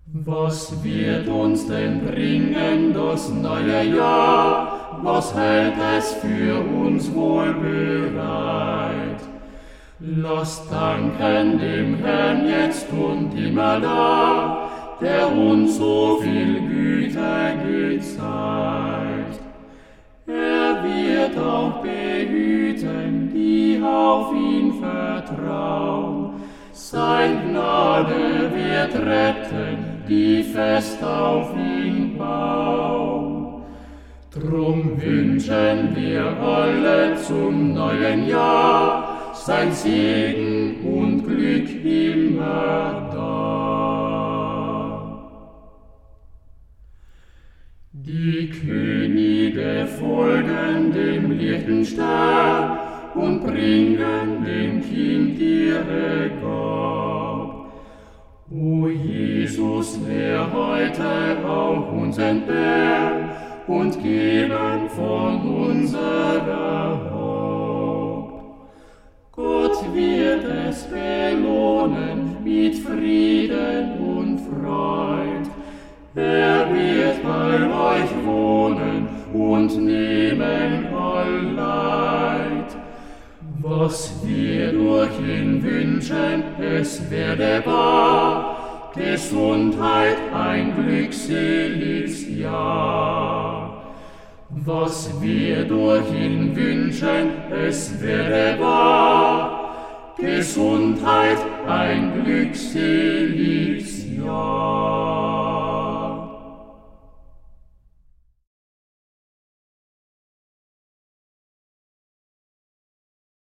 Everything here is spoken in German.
Was wird uns denn bringen das neue Jahr? Was hält es für uns wohl bereit? Lasst danken dem Herrn jetzt und immer da, der uns so viel Güte gezeigt. Er wird auch behüten, die auf ihn vertrauen. Sein Gnade wird retten, die fest auf ihn bauen. Drum wünschen wir alle zum neuen Jahr sein Segen und Glück immer da. Die Könige folgen dem Lichtenstern und bringen dem Kind ihre Gabe. O Jesus, lehr heute auch uns entbehren und geben von unserer Haupt. Gott wird es belohnen mit Frieden und Freud. Er wird bei euch wohnen und nehmen all Leid. Was wir durch ihn wünschen, es werde wahr, Gesundheit, ein glückseliges Jahr. Was wir durch ihn wünschen, es werde wahr, Gesundheit, ein glückseliges Jahr.